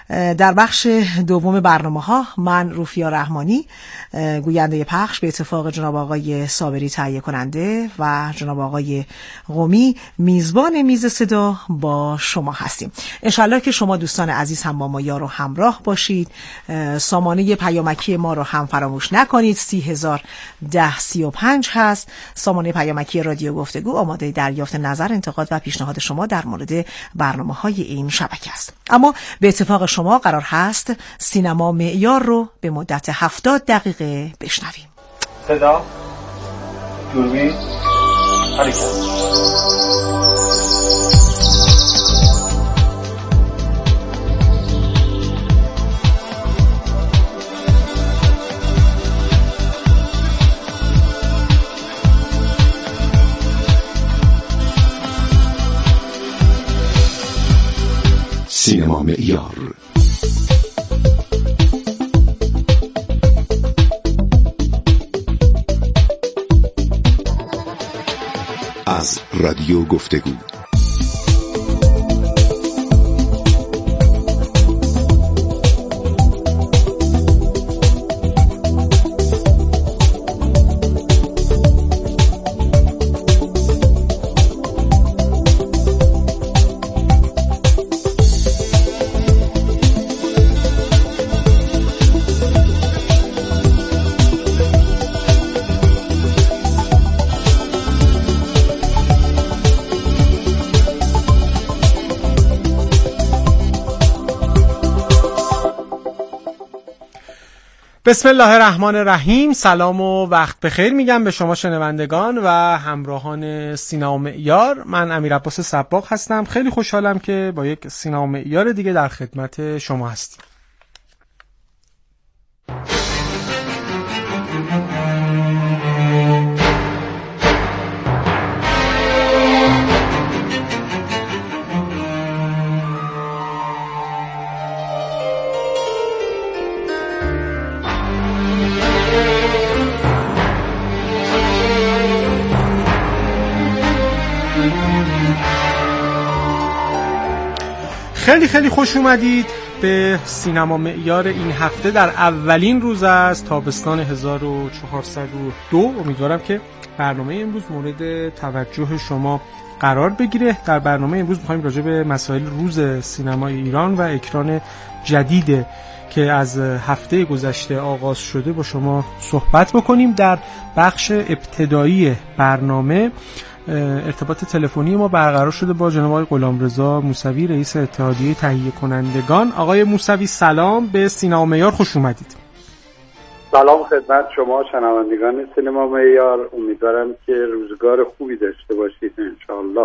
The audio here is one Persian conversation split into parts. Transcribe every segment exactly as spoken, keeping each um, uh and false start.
در بخش دوم برنامه ها من روفیا رحمانی گوینده پخش به اتفاق جناب آقای صابری تهیه کننده و جناب آقای قمی میزبان میز صدا با شما هستیم. انشالله که شما دوستان عزیز هم با ما یار و همراه باشید. سامانه پیامکی ما رو هم فراموش نکنید. سی هزار ده سی و پنج هست سامانه پیامکی رادیو گفتگو. آماده دریافت نظر، انتقاد و پیشنهاد شما در مورد برنامه های این شبکه است. اما به اتفاق شما قرار هست سینما معیار رو به مدت هفتاد دقیقه بشنویم. صدا، دوربین، حرکت. سینما معیار. از رادیو گفتگو. بسم الله الرحمن الرحیم. سلام و وقت بخیر میگم به شما شنوندگان و همراهان سینما معیار. من امیر عباس سباق هستم. خیلی خوشحالم که با یک سینما معیار دیگه در خدمت شما هستیم. خیلی خیلی خوش اومدید به سینما معیار این هفته در اولین روز از تابستان هزار و چهارصد و دو. امیدوارم که برنامه امروز مورد توجه شما قرار بگیره. در برنامه امروز می‌خوایم راجع به مسائل روز سینمای ایران و اکران جدید که از هفته گذشته آغاز شده با شما صحبت بکنیم. در بخش ابتدایی برنامه ارتباط تلفنی ما برقرار شده با جناب آقای غلامرضا موسوی، رئیس اتحادیه تهیه کنندگان. آقای موسوی سلام، به سینما معیار خوش اومدید. سلام خدمت شما شنوندگان سینما معیار. امیدوارم که روزگار خوبی داشته باشید انشاءالله.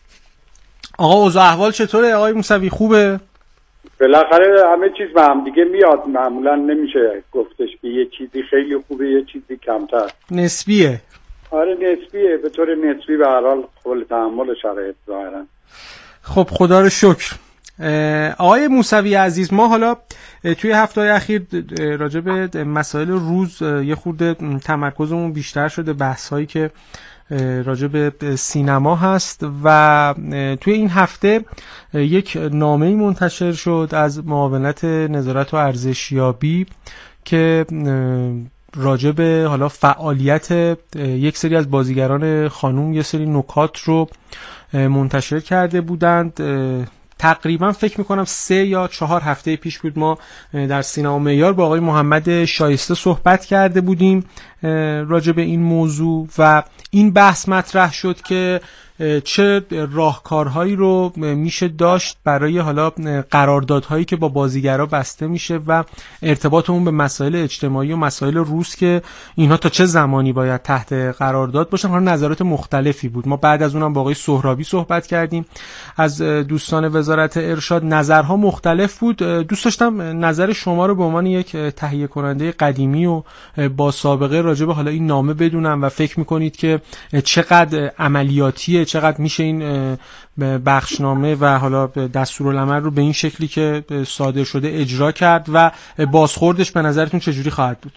آقا اوضاع احوال چطوره آقای موسوی؟ خوبه؟ بالاخره همه چیز به هم دیگه میاد. معمولا نمیشه گفتش که یه چیزی خیلی خوبه یه چیزی کمتر، نسبیه. آره نسبیه، به طور نسبی به هر حال قابل تحمل شرایط ظاهرا. خب خدا رو شکر. آقای موسوی عزیز، ما حالا توی هفته‌های اخیر راجع به مسائل روز یه خورده تمرکزمون بیشتر شده، بحث‌هایی که راجع به سینما هست و توی این هفته یک نامه‌ای منتشر شد از معاونت نظارت و ارزشیابی که راجع به حالا فعالیت یک سری از بازیگران خانوم یه سری نکات رو منتشر کرده بودند. تقریبا فکر میکنم سه یا چهار هفته پیش بود ما در سینما معیار با آقای محمد شایسته صحبت کرده بودیم راجع به این موضوع و این بحث مطرح شد که چه راهکارهایی رو میشه داشت برای حالا قراردادهایی که با بازیگرا بسته میشه و ارتباط اون به مسائل اجتماعی و مسائل روز که اینها تا چه زمانی باید تحت قرارداد باشن. حالا نظرات مختلفی بود. ما بعد از اونم با آقای سهرابی صحبت کردیم از دوستان وزارت ارشاد. نظرها مختلف بود. دوست داشتم نظر شما رو به عنوان یک تهیه کننده قدیمی و با سابقه راجع به حالا این نامه بدونم و فکر میکنید که چقدر عملیاتیه، چقدر میشه این بخشنامه و حالا دستورالعمل رو به این شکلی که صادر شده اجرا کرد و بازخوردش به نظرتون چجوری خواهد بود؟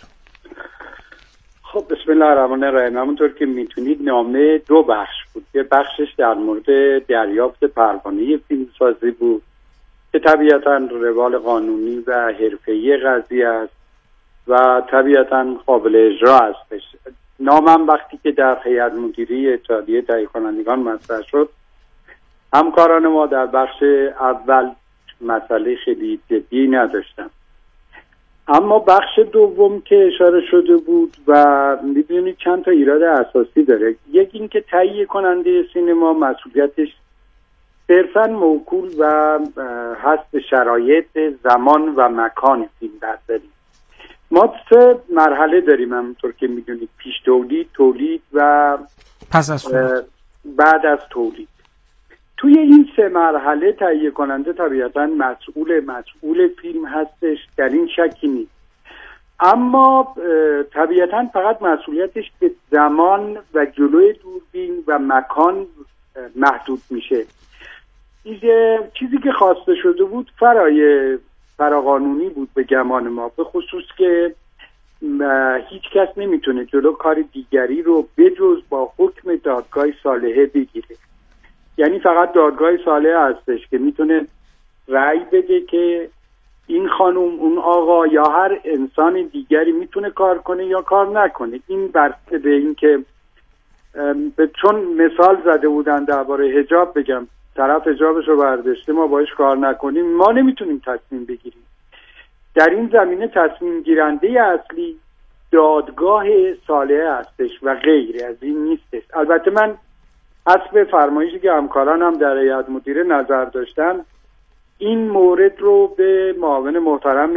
خب بسم الله الرحمن الرحیم. همونطور که میتونید نامه دو بخش بود. یه بخشش در مورد دریافت پروانه فیلمسازی بود که طبیعتاً روال قانونی و حرفه‌ای قضیه است و طبیعتاً قابل اجرا هستش. نامم وقتی که در هیئت مدیره اتحادیه تهیه کنندگان مطرح شد، همکاران ما در بخش اول مسئله خیلی جدی نداشتن، اما بخش دوم که اشاره شده بود و می‌بینید چند تا ایراد اساسی داره. یکی این که تهیه کننده سینما مسئولیتش صرفاً موکول و هست به شرایط زمان و مکان فیلم برداری. ما سه مرحله داریم همونطور که میدونید: پیش تولید، تولید و پس از تولید. بعد از تولید. توی این سه مرحله تهیه کننده طبیعتاً مسئول مسئول فیلم هستش، در این شکی نیست، اما طبیعتاً فقط مسئولیتش به زمان و جلوی دوربین و مکان محدود میشه. چیزی که خواسته شده بود فرای فراقانونی بود به گمان ما، به خصوص که هیچ کس نمیتونه جلو کار دیگری رو بجز با حکم دادگاه صالحه بگیره. یعنی فقط دادگاه صالحه هستش که میتونه رأی بده که این خانم، اون آقا یا هر انسان دیگری میتونه کار کنه یا کار نکنه. این بسته به این که چون مثال زده بودن درباره حجاب، بگم طرف حجابش رو برداشته ما باش کار نکنیم، ما نمیتونیم تصمیم بگیریم. در این زمینه تصمیم گیرنده اصلی دادگاه صالحه هستش و غیر از این نیستش. البته من حسب فرمایشی که همکارانم در هیئت مدیره نظر داشتن، این مورد رو به معاون محترم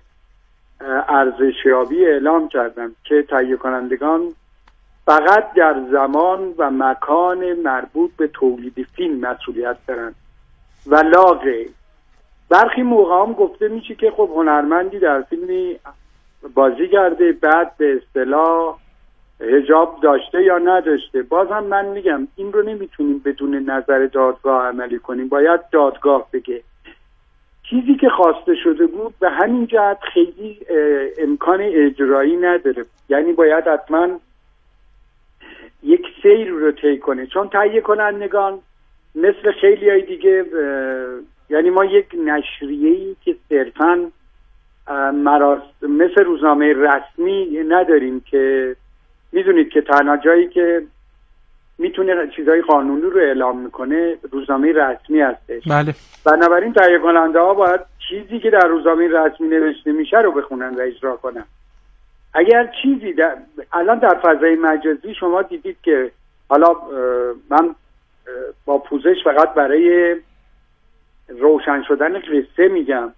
ارزشیابی اعلام کردم که تهیه کنندگان فقط در زمان و مکان مربوط به تولید فیلم مسئولیت دارن و لا غیر. برخی موقع هم گفته میشه که خب هنرمندی در فیلمی بازی کرده، بعد به اصطلاح حجاب داشته یا نداشته. بازم من میگم این رو نمیتونیم بدون نظر دادگاه عملی کنیم، باید دادگاه بگه. چیزی که خواسته شده بود به همین جهت خیلی امکان اجرایی نداره، یعنی باید حتما یک سیر رو طی کنه، چون تهیه کنندگان مثل خیلی های دیگه، یعنی ما یک نشریه‌ای که صرفاً مثل روزنامه رسمی نداریم که میدونید که تنها جایی که میتونه چیزای قانونی رو اعلام میکنه روزنامه رسمی هستش. بله. بنابراین تهیه کننده ها باید چیزی که در روزنامه رسمی نوشته میشه رو بخونن و اجرا کنن. اگر چیزی در... الان در فضای مجازی شما دیدید که حالا من با پوزش فقط برای روشن شدن قصه میگم،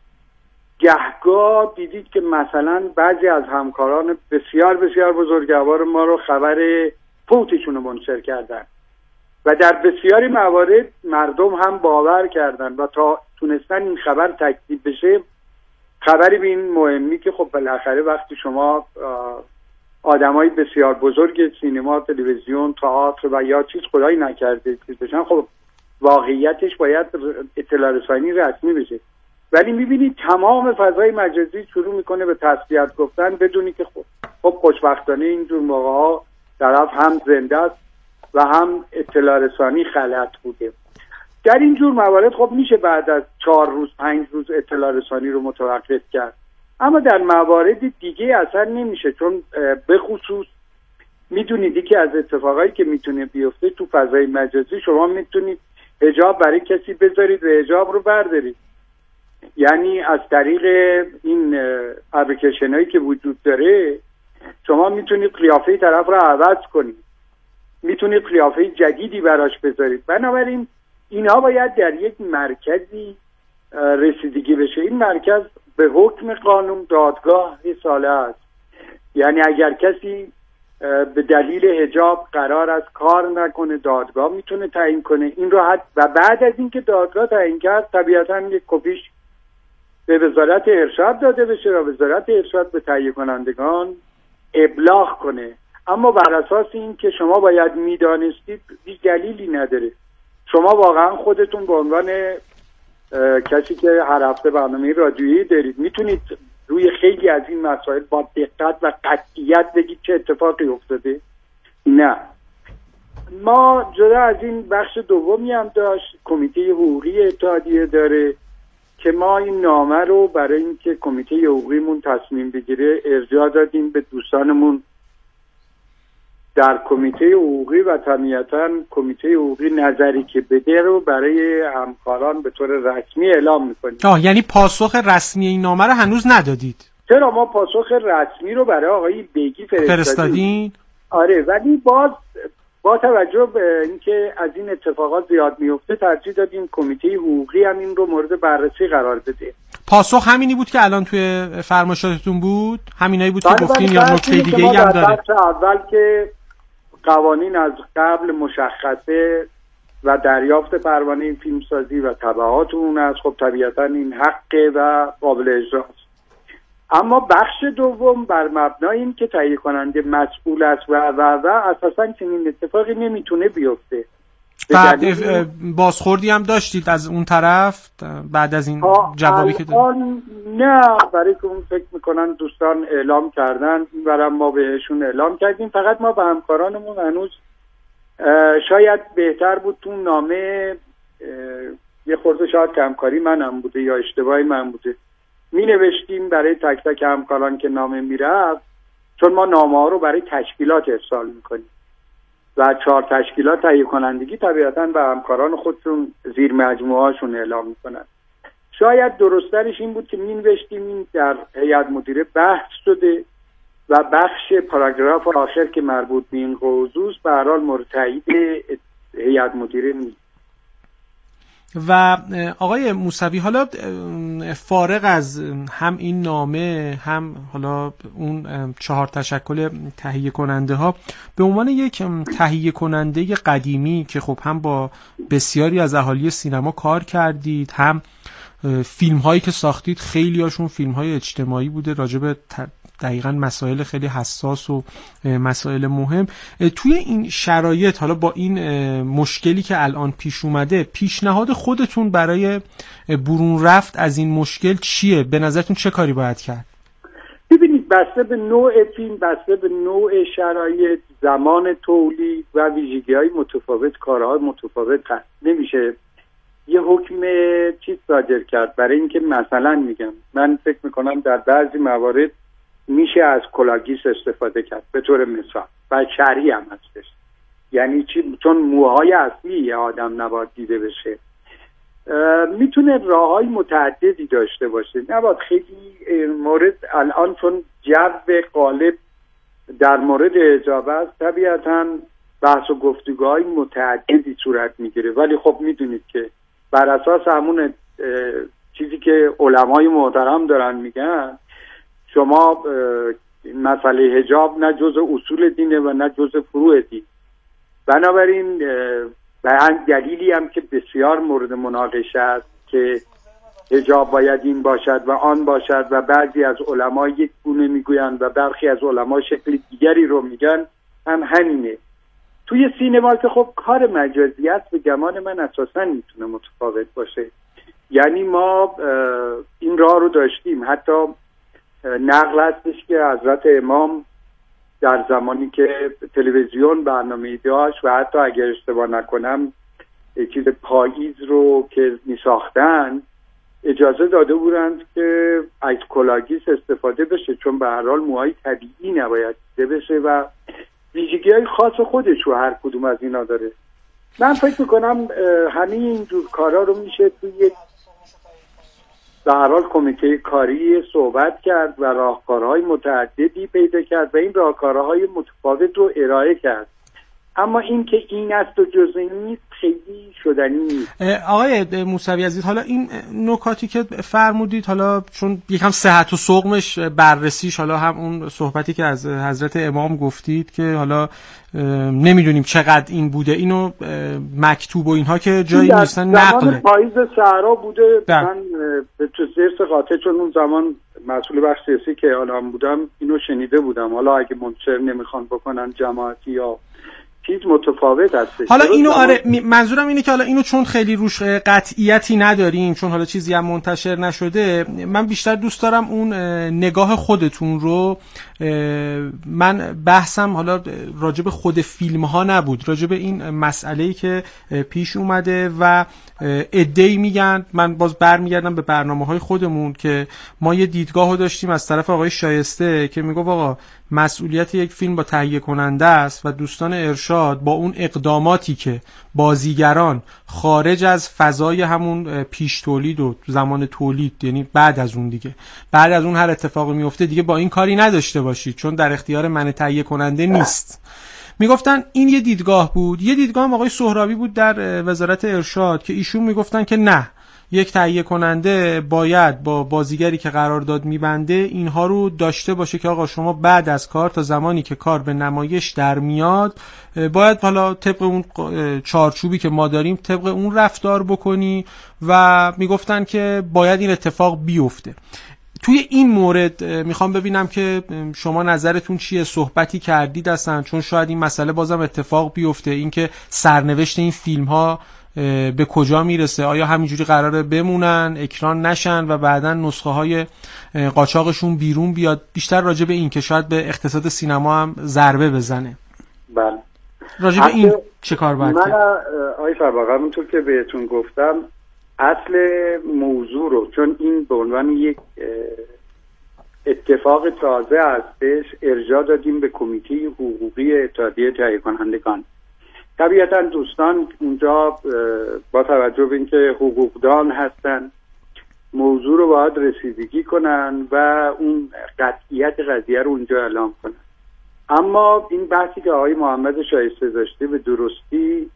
گهگاه دیدید که مثلا بعضی از همکاران بسیار بسیار بزرگوار ما رو خبر فوتشون رو منتشر کردن و در بسیاری موارد مردم هم باور کردن و تا تونستن این خبر تکذیب بشه، خبری به این مهمی که خب بالاخره وقتی شما آدمای بسیار بزرگ سینما، تلویزیون، تئاتر و یا چیز خدایی نکرده چیز بشن، خب واقعیتش باید اطلاع رسانی رسمی بشه. ولی میبینید تمام فضای مجازی شروع میکنه به تسلیت گفتن بدونی که خب خب خوشبختانه اینجور موقع ها طرف هم زنده است و هم اطلاع رسانی غلط بوده. در اینجور موارد خب میشه بعد از چهار روز پنج روز اطلاع رسانی رو متوقف کرد، اما در موارد دیگه اصلا نمیشه، چون به خصوص میدونید که از اتفاقایی که میتونه بیفته تو فضای مجازی، شما میتونید حجاب برای کسی بذارید و حجاب رو بردارید. یعنی از طریق این اپلیکیشن هایی که وجود داره شما میتونید قیافه طرف رو عوض کنید، میتونید قیافه جدیدی براش بذارید. بنابراین اینها باید در یک مرکزی رسیدگی بشه. این مرکز به حکم قانون دادگاه صالحه است. یعنی اگر کسی به دلیل حجاب قرار است کار نکنه، دادگاه میتونه تعیین کنه این رو حد و بعد از اینکه دادگاه تعیین کرد طبیعتاً یک کپیش به وزارت ارشاد داده بشه و وزارت ارشاد به تهیه کنندگان ابلاغ کنه. اما بر اساس این که شما باید میدانستید هیچ دلیلی نداره. شما واقعا خودتون به عنوان کسی که هر هفته برنامه رادیویی دارید میتونید روی خیلی از این مسائل با دقت و قطعیت بگید چه اتفاقی افتاده. نه، ما جدا از این بخش دومی هم داشت، کمیته حقوقی اتحادیه داره که ما این نامه رو برای اینکه کمیته حقوقیمون تصمیم بگیره ارجاع دادیم به دوستانمون در کمیته حقوقی و طبیعتاً کمیته حقوقی نظری که بده رو برای همکاران به طور رسمی اعلام میکنیم. آه یعنی پاسخ رسمی این نامه رو هنوز ندادید؟ چرا، ما پاسخ رسمی رو برای آقای بیگی فرستادیم. فرستادین؟ آره، ولی باز با توجه به اینکه از این اتفاقات زیاد میفته ترجیح دادیم کمیته حقوقی هم این رو مورد بررسی قرار بده. پاسخ همینی بود که الان توی فرمایشاتتون بود؟ همینایی بود که گفتین یا نکته دیگه ای هم داره؟ اول که قوانین از قبل مشخصه و دریافت پروانه فیلمسازی و تبعات اون است، خب طبیعتا این حقه و قابل اجراست. اما بخش دوم بر مبنای این که تهیه کننده مسئول است و و و اساساً چنین اتفاقی نمیتونه بیفته. بعد بازخوردی هم داشتید از اون طرف بعد از این جوابی که دادید؟ نه، برای که اون فکر میکنن دوستان اعلام کردن برام ما بهشون اعلام کردیم. فقط ما به همکارانمون هنوز شاید بهتر بود تو نامه یه خورده شاید کمکاری منم بوده یا اشتباهی من بوده می نوشتیم برای تک تک همکاران که نامه میرفت، چون ما نامه ها رو برای تشکیلات ارسال میکنیم و چهار تشکیلات تهیه کنندگی طبیعتاً به همکاران خودشون زیر مجموعه هاشون اعلام میکنن. شاید درسترش این بود که می نوشتیم این در هیئت مدیره بحث شده و بخش پاراگراف آخر که مربوط به این موضوع به هر حال مورد تایید هیئت مدیره نیست. و آقای موسوی، حالا فارغ از هم این نامه هم حالا اون چهار تشکل تهیه کننده ها، به عنوان یک تهیه کننده قدیمی که خب هم با بسیاری از اهالی سینما کار کردید، هم فیلم هایی که ساختید خیلی هاشون فیلم های اجتماعی بوده راجع به دقیقاً مسائل خیلی حساس و مسائل مهم، توی این شرایط حالا با این مشکلی که الان پیش اومده، پیشنهاد خودتون برای برون رفت از این مشکل چیه؟ به نظرتون چه کاری باید کرد؟ ببینید، بسته به نوع فیلم، بسته به نوع شرایط، زمان تولید و ویژگی‌های متفاوت، کارهای متفاوت هست. نمیشه یه حکم چیز صادر کرد. برای اینکه مثلا میگم من فکر میکنم در بعضی موارد میشه از کلاگیس استفاده کرد به طور مثال و شرعی هم هستش، یعنی چی؟ چون موهای اصلی یه آدم نباید دیده بشه. میتونه راههای متعددی داشته باشه، نباید خیلی مورد الان چون جو غالب در مورد حجاب است طبیعتا بحث و گفتگوهای متعددی صورت میگیره، ولی خب میدونید که بر اساس همون چیزی که علمای محترم دارن میگن، شما مسئله حجاب نه جز اصول دینه و نه جز فروع دین. بنابراین به این دلیلی هم که بسیار مورد مناقشه است که حجاب باید این باشد و آن باشد و بعضی از علما یک گونه میگویند و برخی از علما شکل دیگری رو میگن، هم همینه. توی سینما که خب کار مجازی است، به گمان من اساسا میتونه متفاوت باشه. یعنی ما این راه رو داشتیم، حتی نقل هستش که حضرت امام در زمانی که تلویزیون برنامه داشت و حتی اگر اشتباه نکنم چیز پاییز رو که می ساختن اجازه داده بودند که از کلاگیس استفاده بشه، چون به هر حال موهای طبیعی نباید دیده بشه و ویژگی‌های خاص خودش رو هر کدوم از اینا داره. من فکر میکنم همه اینجور کارا رو میشه توی یک به هر حال کمیته کاری صحبت کرد و راهکارهای متعددی پیدا کرد و این راهکارهای متفاوت رو ارائه کرد. اما این که این است و جز این نیست خیلی شدنی نیست. آقای موسوی عزیز، حالا این نکاتی که فرمودید، حالا چون یکم صحت و سقمش بررسیش، حالا هم اون صحبتی که از حضرت امام گفتید که حالا نمیدونیم چقدر این بوده، اینو مکتوب و اینها که جایی نیستن نقله. زمان پاییز صحرا بوده. ده. من به تو زرس قاطع، چون اون زمان مسئول بخش سیاسی که حالا بودم اینو شنیده بودم. حالا اگه منشر نمیخوان بکنن جماعتی یا چیز متفاوت هستش. حالا اینو آره منظورم اینه که حالا اینو چون خیلی روش قطعیتی نداریم، چون حالا چیزی هم منتشر نشده، من بیشتر دوست دارم اون نگاه خودتون رو. من بحثم حالا راجب خود فیلم ها نبود، راجب این مسئله‌ای که پیش اومده و عده‌ای میگن، من باز برمیگردم به برنامه‌های خودمون که ما یه دیدگاهو داشتیم از طرف آقای شایسته که میگه آقا مسئولیت یک فیلم با تهیه کننده است و دوستان ارشاد با اون اقداماتی که بازیگران خارج از فضای همون پیش تولید و زمان تولید، یعنی بعد از اون دیگه بعد از اون هر اتفاقی میفته دیگه با این کاری نداشته باشید چون در اختیار من تهیه کننده نیست. میگفتن این یه دیدگاه بود. یه دیدگاه هم آقای سهرابی بود در وزارت ارشاد که ایشون میگفتن که نه، یک تهیه کننده باید با بازیگری که قرارداد میبنده اینها رو داشته باشه که آقا شما بعد از کار تا زمانی که کار به نمایش در میاد باید حالا طبق اون چارچوبی که ما داریم طبق اون رفتار بکنی و میگفتن که باید این اتفاق بیفته. توی این مورد میخوام ببینم که شما نظرتون چیه، صحبتی کردید اصلا، چون شاید این مسئله بازم اتفاق بیفته، اینکه سرنوشت این فیلم ها به کجا میرسه، آیا همینجوری قراره بمونن اکران نشن و بعداً نسخه های قاچاقشون بیرون بیاد؟ بیشتر راجع به این که شاید به اقتصاد سینما هم ضربه بزنه. بله راجع به این چه کار باید کرد؟ من آقای فرباقی همونطور که بهتون گفتم اصل موضوع رو، چون این به عنوان یک اتفاق تازه هستش، ارجاع دادیم به کمیته حقوقی اتحادیه تهیه کنندگان. طبیعتا دوستان اونجا با توجه به اینکه حقوقدان هستن موضوع رو باید رسیدگی کنن و اون قطعیت قضیه رو اونجا اعلام کنن. اما این بحثی که آقای محمد شایسته داشته به درستی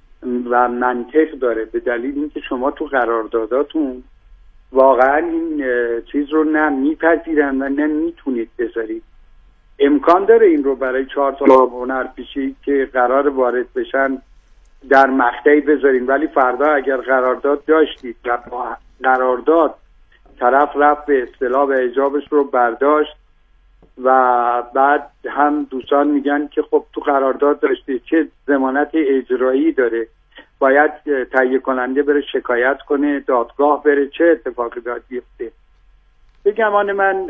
و منطق داره، به دلیل اینکه شما تو قرارداداتون واقعا این چیز رو نه میپذیرن و نه میتونید بذارید. امکان داره این رو برای چهار تا هنرپیشه که قرار وارد بشن در مقطعی بذارین، ولی فردا اگر قرارداد داشتید و با قرارداد طرف رفت به اصطلاح به حجابش رو برداشت و بعد هم دوستان میگن که خب تو قرارداد داشتی، چه ضمانت اجرایی داره، باید تهیه کننده بره شکایت کنه، دادگاه بره، چه اتفاقی باید بیفته. به گمان من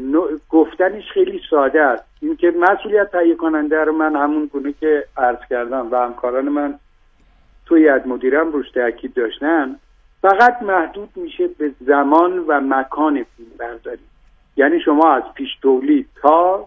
گفتنش خیلی ساده است. این که مسئولیت تهیه کننده رو من همون گونه که عرض کردم و همکاران من توی هیئت مدیره هم روش تاکید داشتن، فقط محدود میشه به زمان و مکان فیلم برداری. یعنی شما از پیش تولید تا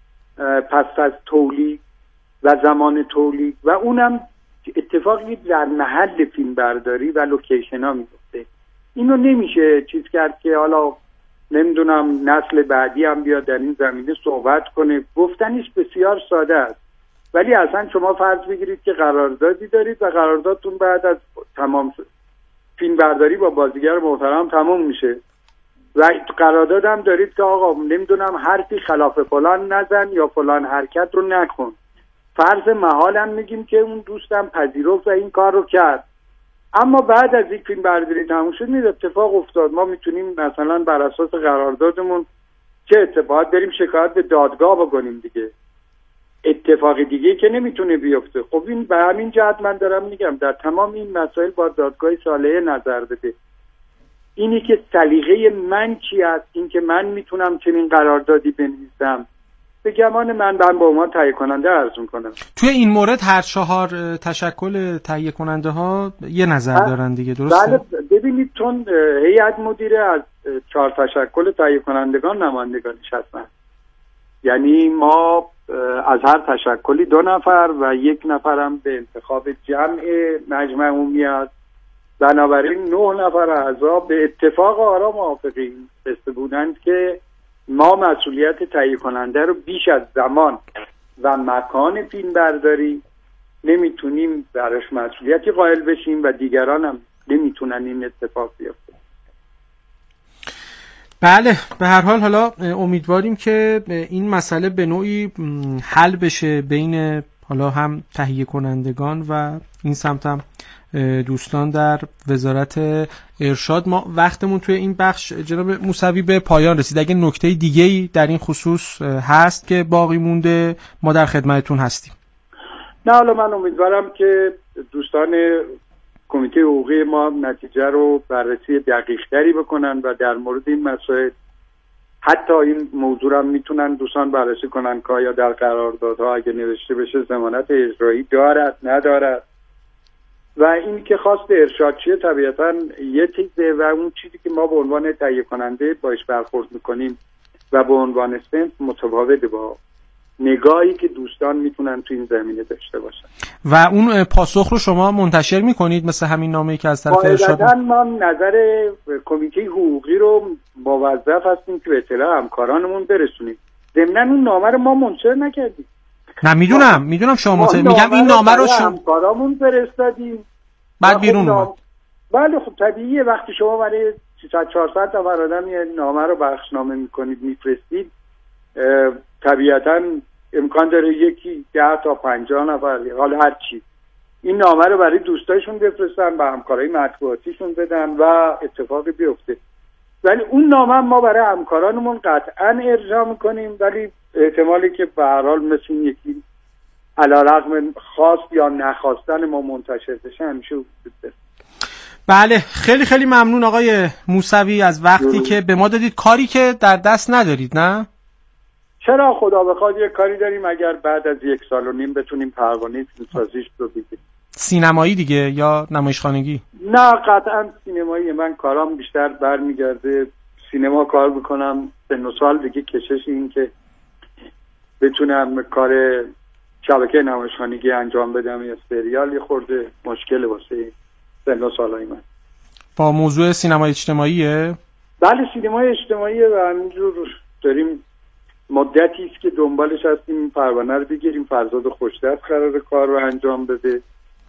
پس از تولید و زمان تولید و اونم اتفاقی در محل فیلم برداری و لوکیشن ها میفته. اینو نمیشه چیز کرد که حالا نمیدونم نسل بعدی هم بیاد در این زمینه صحبت کنه. گفتنش بسیار ساده است، ولی اصلا شما فرض بگیرید که قراردادی دارید و قراردادتون بعد از تمام فیلم برداری با بازیگر محترم تمام میشه و قرارداد هم دارید که آقا نمیدونم حرفی خلاف فلان نزن یا فلان حرکت رو نکن. فرض محالم میگیم که اون دوستم پذیرفت و این کار رو کرد، اما بعد از این فیلم برداری تموم شد این اتفاق افتاد، ما میتونیم مثلا بر اساس قراردادمون چه اتفاقات بریم شکایت به دادگاه بکنیم دیگه. اتفاق دیگه که نمیتونه بیفته. خب این به همین جهت من دارم میگم در تمام این مسائل با دادگاه صالحه نظر بده. اینی که سلیقه من چی است، این که من میتونم چنین قراردادی بنویسم، به گمان من من با عنوان تهیه کننده ارزون کنم. توی این مورد هر چهار تشکل تهیه کننده ها یه نظر دارن دیگه، درسته؟ بله ببینید چون هیئت مدیره از چهار تشکل تهیه کنندگان نمایندگانش هستن، یعنی ما از هر تشکلی دو نفر و یک نفرم به انتخاب جمع مجمع عمومی است. بنابراین نه نفر اعضا به اتفاق آرا موافقین قصه بودند که ما مسئولیت تهیه کننده رو بیش از زمان و مکان فیلم برداری نمیتونیم براش مسئولیتی قائل بشیم و دیگران هم نمیتونن این اتفاق بیفته. بله، به هر حال حالا امیدواریم که این مسئله به نوعی حل بشه بین حالا هم تهیه کنندگان و این سمت هم دوستان در وزارت ارشاد. ما وقتمون توی این بخش جناب موسوی به پایان رسید. اگه نکته دیگه‌ای در این خصوص هست که باقی مونده ما در خدمتتون هستیم. نه حالا من امیدوارم که دوستان کمیته حقوقی ما نتیجه رو بررسی دقیق‌تری بکنن و در مورد این مسائل حتی این موضوع هم میتونن دوستان بررسی کنن که آیا در قراردادها اگه نوشته بشه ضمانت اجرایی دارد ندارد و این که خواست ارشادچیه طبیعتا یه چیزه و اون چیزی که ما به عنوان تهیه کننده باش برخورد میکنیم و به عنوان صنف متفاوته با نگاهی که دوستان میتونن تو این زمینه داشته باشن. و اون پاسخ رو شما منتشر میکنید مثل همین نامه‌ای که از طرف ارشاد؟ قاعدتاً ما نظر کمیته حقوقی رو موظف هستیم که به اطلاع همکارانمون برسونیم. ضمناً اون نامه رو ما منتشر نکردیم. نه میدونم میدونم شما منتشر میگم این نامه رو شما همکارامون فرستادیم بعد بیرون اومد. بله خب طبیعیه وقتی شما برای سیصد چهارصد تا آدم یه نامه رو بخشنامه میکنید میفرستید طبیعتاً امکان داره یکی ده تا پنجاه نفر حالا هر چی این نامه رو برای دوستایشون بفرستن و همکارای مطبوعاتیشون بدن و اتفاقی بیفته. ولی اون نامه ما برای همکارانمون قطعاً ارجاع میکنیم ولی احتمالی که به هر حال مثل یکی علیرغم خواست یا نخواستن ما منتشر بشه همیشه وجود داره. بله خیلی خیلی ممنون آقای موسوی از وقتی دو. که به ما دادید، کاری که در دست ندارید. نه چرا خدا بخواد یه کاری داریم اگر بعد از یک سال و نیم بتونیم پروانه فیلمسازیش رو بگیریم. سینمایی دیگه یا نمایشخانگی؟ نه قطعا سینمایی. من کارام بیشتر برمیگرده سینما کار بکنم. سن و سال دیگه کشش این که بتونم کار شبکه نمایشخانگی انجام بدم یا سریال یه خورده مشکل واسه سن و سالای من. با موضوع سینمای اجتماعیه؟ بله سینمای اجتماعیه و همینجور داریم مدتی است که دنبالش هستیم پروانه رو بگیریم. فرزاد خوشدست قرار کار رو انجام بده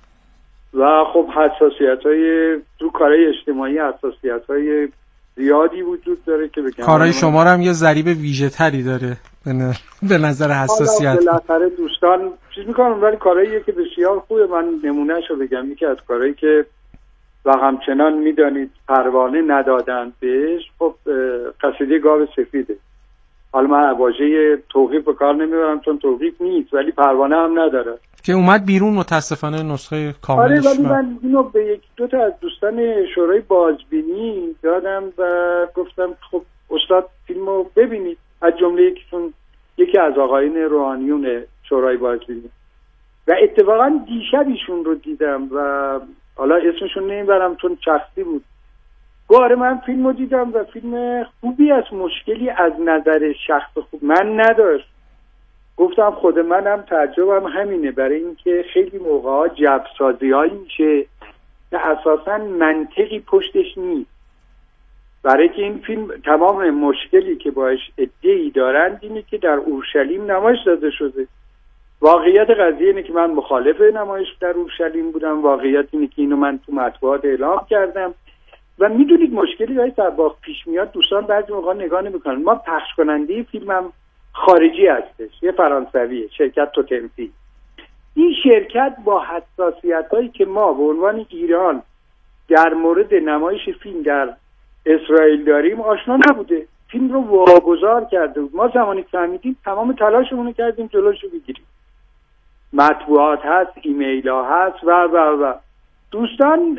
و خب حساسیت‌های تو کارهای اجتماعی حساسیت‌های زیادی وجود داره که بگم کارهای شما هم یه ضریب ویژه تری داره به نظر حساسیت. بالاخره دوستان چیز میکنم ولی کارهاییه که بسیار خوبه. من نمونهشو بگم یکی از کارهایی که و همچنان میدانید پروانه ندادن بهش خب قصیده گاو سفیده. حالا من واژه توقیف به کار نمیبرم چون توقیف نیست ولی پروانه هم نداره که اومد بیرون متاسفانه نسخه کاملش. آره ولی من اینو به یک دو تا از دوستان شورای بازبینی دادم و گفتم خب استاد فیلمو ببینید. از جمله یکیشون یکی از آقایون روحانیون شورای بازبینی و اتفاقا دیشب ایشون رو دیدم و حالا اسمشون نمیبرم چون شخصی بود. گواره من فیلم رو دیدم و فیلم خوبی از مشکلی از نظر شخص خوب من نداشت. گفتم خود منم تعجبم همینه برای اینکه خیلی موقعا جبسازی هایی میشه که اساسا منطقی پشتش نیست. برای که این فیلم تمام مشکلی که باش ادعی دارند اینه که در اورشلیم نمایش داده شده. واقعیت قضیه اینه که من مخالف نمایش در اورشلیم بودم. واقعیت اینه که اینو من تو مطبوعات اعلام کردم و میدونید مشکلی داره سباق پیش میاد. دوستان بعضی موقع نگاه نمیکنن. ما پخش کننده فیلمم خارجی هستش یه فرانسویه شرکت توتمفی. این شرکت با حساسیتایی که ما به عنوان ایران در مورد نمایش فیلم در اسرائیل داریم آشنا نبوده. فیلم رو واگذار کرده بود. ما زمانی فهمیدیم تمام تلاشمون رو کردیم جلوشو بگیریم. مطبوعات هست، ایمیل ها هست و و و دوستان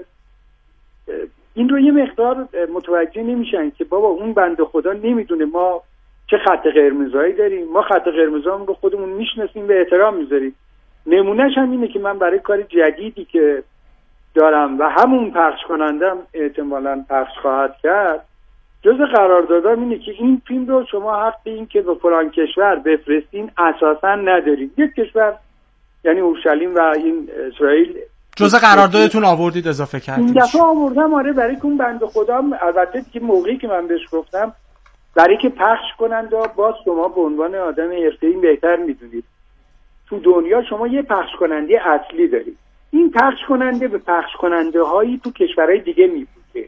این رو یه مقدار متوجه نمیشن که بابا اون بنده خدا نمیدونه ما چه خط قرمزایی داریم. ما خط قرمزامون رو خودمون میشناسیم و احترام میذاریم. نمونهش هم اینه که من برای کار جدیدی که دارم و همون پخش کنندم احتمالاً پخش خواهد کرد جز قراردادام اینه که این فیلم رو شما حق این که به فلان کشور بفرستین اساساً ندارید. یک کشور یعنی اورشلیم و این اسرائیل جز قراردادتون آوردید اضافه کردید. این دفعه آوردم آره برای که اون بنده خدا البته که موقعی که من بهش گفتم برای که پخش کننده باز شما به عنوان آدم حرفه‌ای بهتر میدونید تو دنیا شما یه پخش کننده اصلی دارید. این پخش کننده به پخش کننده هایی تو کشورهای دیگه میپوشه.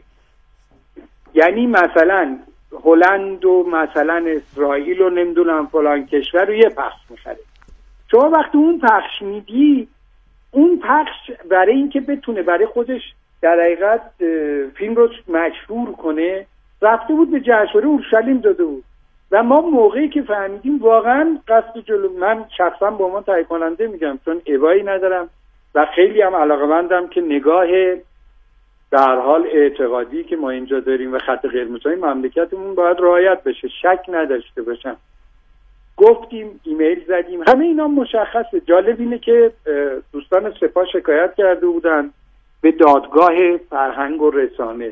یعنی مثلا هلند و مثلا اسرائیل و نمیدونم فلان کشور رو یه پخش میخره. شما وقتی اون پخش میدی اون پخش برای اینکه بتونه برای خودش در حقیقت فیلم رو مشهور کنه رفته بود به جشنواره اورشلیم داده بود و ما موقعی که فهمیدیم واقعا قصد جلو، من شخصا با ما تهیه کننده میگم چون ایبایی ندارم و خیلی هم علاقه‌مندم که نگاه در حال اعتقادی که ما اینجا داریم و خط قرمزهای مملکتمون باید رعایت بشه، شک نداشته باشم. گفتیم، ایمیل زدیم، همه اینا مشخصه. جالب اینه که دوستان سپاه شکایت کرده بودن به دادگاه فرهنگ و رسانه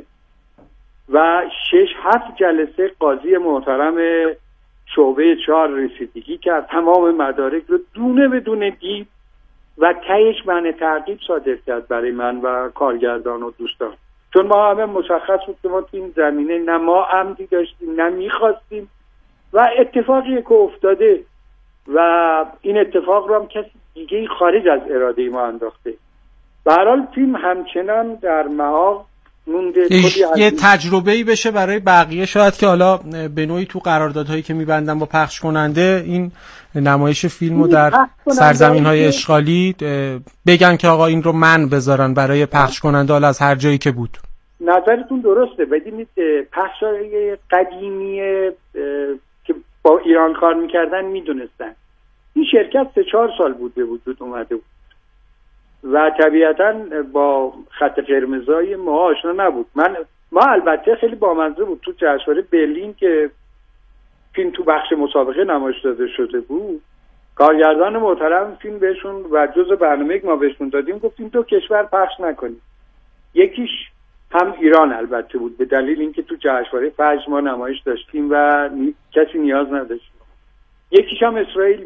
و شش هفت جلسه قاضی محترم شعبه چهار رسیدگی کرد، تمام مدارک رو دونه بدونه دید و تهش معنی تعقیب صادر کرد برای من و کارگردان و دوستان، چون ما همه مشخص بود که ما تو این زمینه نه ما عمدی داشتیم نه میخواستیم و اتفاقی که افتاده و این اتفاق رو هم کسی دیگه خارج از اراده ما انداخته. به هر حال فیلم همچنان در معاق مونده. یه تجربه‌ای بشه برای بقیه، شاید که حالا به نوعی تو قراردادهایی که میبندن با پخش کننده این نمایش فیلمو در سرزمین‌های اشغالی بگن که آقا این رو من بذارن برای پخش کننده حالا از هر جایی که بود. نظرتون درسته. بدونید پخش‌های قدیمی که با ایران کار میکردن میدونستن این شرکت سه چهار سال بود به وجود اومده بود و طبیعتاً با خط قرمزای ما آشنا نبود. من ما البته خیلی بامزه بود تو جشنواره برلین که فیلم تو بخش مسابقه نمایش داده شده بود، کارگردان محترم فیلم بهشون و جزء برنامه‌ای که ما بهشون دادیم گفتیم دو کشور پخش نکنیم. یکیش هم ایران البته بود به دلیل اینکه تو جشنواره فجر ما نمایش داشتیم و نی... کسی نیاز نداشت. یکیش هم اسرائیل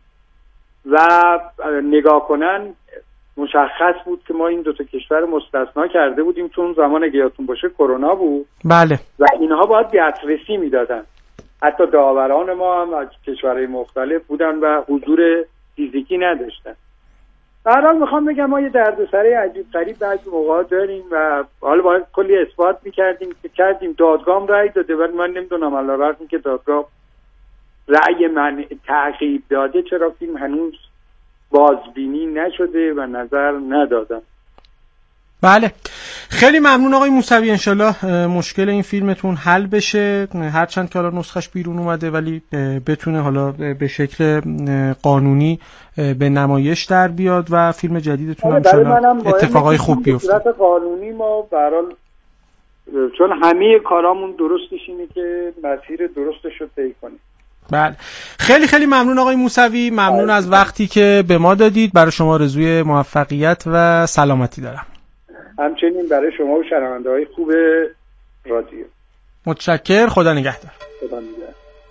و نگاه کنن مشخص بود که ما این دو تا کشور مستثنا کرده بودیم چون زمان اگه یادتون باشه کرونا بود. بله. و اینها باید دسترسی میدادن. حتی داوران ما هم از کشورهای مختلف بودن و حضور فیزیکی نداشتن. در حال میخوام بگم ما یه دردسر عجیب غریب بعضی موقع داریم و حالا باید کلی اثبات میکردیم که کردیم. دادگاه رأی داده ولی من نمیدونم علاوه بر اینکه دادگاه رأی من تعقیب داده چرا فیلم هنوز بازبینی نشده و نظر ندادم. بله خیلی ممنون آقای موسوی. انشالله مشکل این فیلمتون حل بشه، هرچند که حالا نسخش بیرون اومده ولی بتونه حالا به شکل قانونی به نمایش در بیاد و فیلم جدیدتون هم انشالله اتفاقای خوب بیفته. به صورت قانونی ما برحال چون همه کارامون درستش اینه که مسیر درستش رو طی کنیم. بله خیلی خیلی ممنون آقای موسوی، ممنون از وقتی که به ما دادید. برای شما آرزوی موفقیت و سلامتی دارم. همچنین برای شما و شنونده‌های خوب رادیو. متشکر. خدا نگهدار. خدا نگهدار.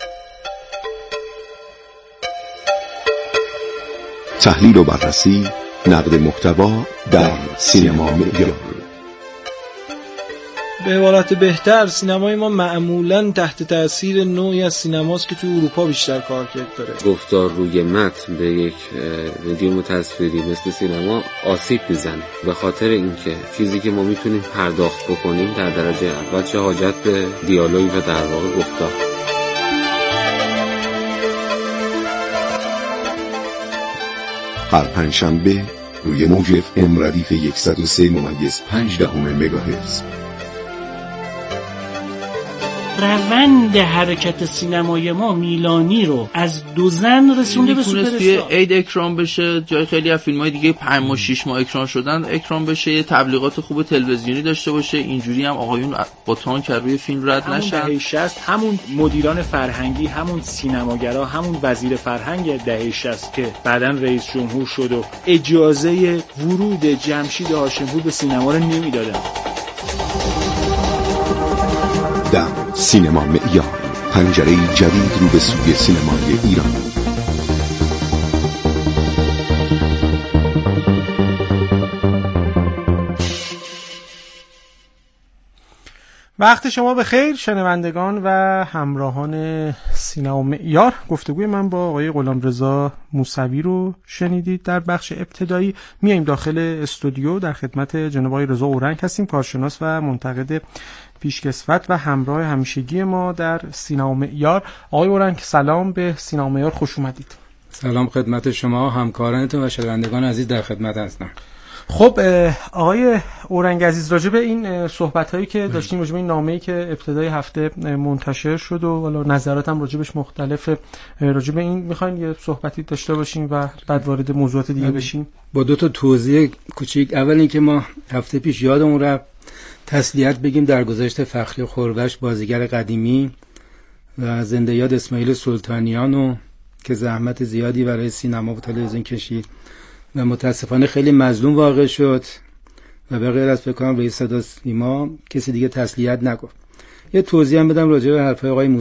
تحلیل و بررسی، نقد محتوا در سینما معیار. به عبارت بهتر سینمای ما معمولاً تحت تأثیر نوعی از سینماست که تو اروپا بیشتر کارکرد داره. گفتار روی متن به یک مدیوم تصویری مثل سینما آسیب میزنه به خاطر اینکه چیزی که ما میتونیم پرداخت بکنیم در درجه اول چه حاجت به دیالوگ و در واقع گفتار. هر پنجشنبه روی موج اف ام ردیف صد و سه ممیز پنج دهم مگاهرتز. روند حرکت سینمای ما میلانی رو از دو زن رسونده به سوپراستار. توی عید اکران بشه، جای خیلی از فیلم‌های دیگه پنج ماه شش ماه اکران شدن اکران بشه، یه تبلیغات خوب تلویزیونی داشته باشه، اینجوری هم آقایون با تان که روی فیلم رد نشن. همون دهه شصت همون مدیران فرهنگی، همون سینماگرا، همون وزیر فرهنگ دهه شصت که بعداً رئیس جمهور شد و اجازه ورود جمشید هاشمپور به سینما رو نمیدادن. در سینما معیار، پنجره جدید رو به سوی سینمای ایران. وقت شما بخیر شنوندگان و همراهان سینما معیار. گفتگوی من با آقای غلامرضا موسوی رو شنیدید. در بخش ابتدایی میایم داخل استودیو، در خدمت جناب آقای رضا اورنگ هستیم، کارشناس و منتقد پیشکسوت و همراه همیشگی ما در سینما معیار. آقای اورنگ سلام، به سینما معیار خوش اومدید. سلام خدمت شما، همکارانتون و شنوندگان عزیز در خدمت هستم. خب آقای اورنگ عزیز، راجع به این صحبت‌هایی که داشتیم، راجع به این نامه‌ای که ابتدای هفته منتشر شد و حالا نظراتم راجعش مختلفه، راجع به این می‌خوایم یه صحبتی داشته باشیم و بعد وارد موضوعات دیگه بشیم. با دو تا توضیح کوچیک. اول اینکه ما هفته پیش یادمون رفت تسلیت بگیم در گذشت فخری خوربش، بازیگر قدیمی و زنده یاد اسماعیل سلطانیانو که زحمت زیادی برای سینما و تلویزیون کشید و متاسفانه خیلی مظلوم واقع شد و به غیر از فکر کنم رئیس صدا سیما کسی دیگه تسلیت نگفت. یه توضیح هم بدم راجع به حرفای آقای